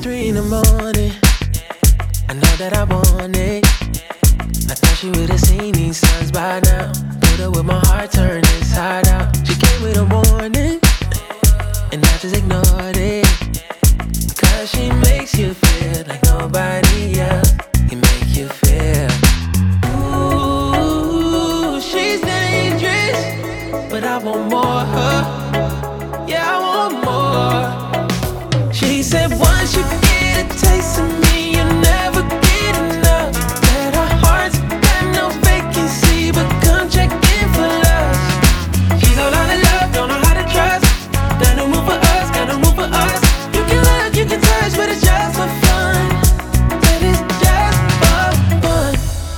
3 in the morning. I know that I want it. I thought she would've seen these signs by now. Put her with my heart turned inside out. She came with a warning, and I just ignored it. Cause she makes you feel like nobody else can make you feel. Ooh, she's dangerous, but I want more of her. Yeah, I want more. She said once you get a taste of me, you'll never get enough. That our hearts got no vacancy, but come check in for love. She's all out of love, don't know how to trust. Got no room for us, got no room for us. You can look, you can touch, but it's just for fun. That is just for fun.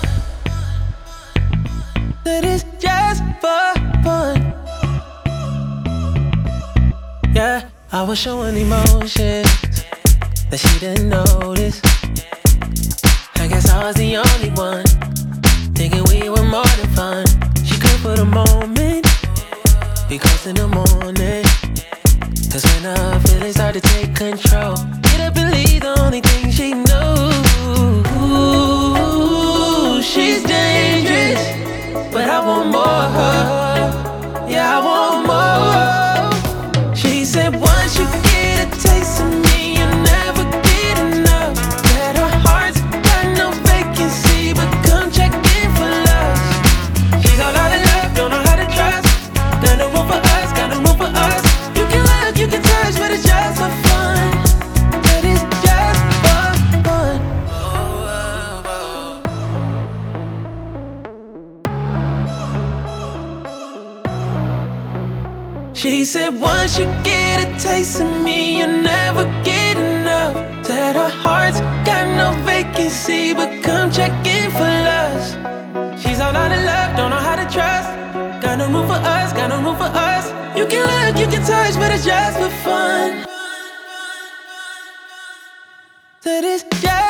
That is just for fun. Yeah, I was showing emotions that she didn't notice. I guess I was the only one thinking we were more than fun. She could for the moment, be close in the morning. Cause when her feelings start to take control, get up and leave the only thing she knows. Ooh, she's dangerous, but I want more of her. Yeah, I want more. She said once you get a taste of me, you'll never get enough. That our hearts got no vacancy, but come check in for love. She's all out of love, don't know how to trust. Got no room for us, got no room for us. You can look, you can touch, but it's just for fun. That is just for fun. She said once you get a taste of me, you'll never get enough. That our hearts got no vacancy, but come check in for us. She's all out of love, don't know how to trust. Got no room for us, got no room for us. You can look, you can touch, but it's just for fun. That is just